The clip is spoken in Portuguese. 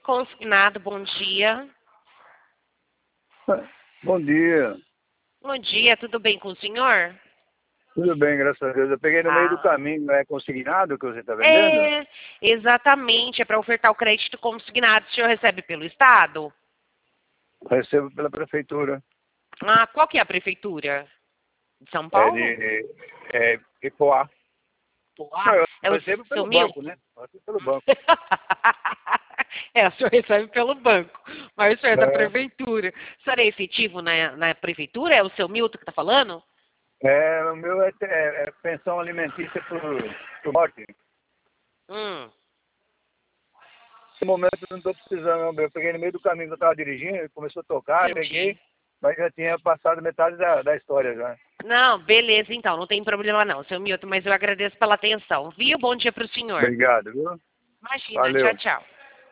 consignado, bom dia. Bom dia. Bom dia, tudo bem com o senhor? Tudo bem, graças a Deus. Eu peguei no meio do caminho, não é consignado que você está vendendo? É, exatamente, é para ofertar o crédito consignado. O senhor recebe pelo Estado? Recebo pela prefeitura. Ah, qual que é a prefeitura? De São É Paulo? de Ipoá. Não, Poá? eu É o recebo seu pelo banco, Milton? né? Eu recebo pelo banco. O senhor recebe pelo banco, mas o senhor é da É, prefeitura. O senhor é efetivo na prefeitura? É o seu Milton que está falando? o meu é pensão alimentícia pro morte. No momento eu não estou precisando, não. Eu peguei no meio do caminho que eu estava dirigindo, começou a tocar, peguei, Entendi. mas já tinha passado metade da história já. Não, beleza então, não tem problema não, seu Milton, mas eu agradeço pela atenção. Viu? Bom dia para o senhor. Obrigado, viu? Imagina, tchau, Valeu. tchau.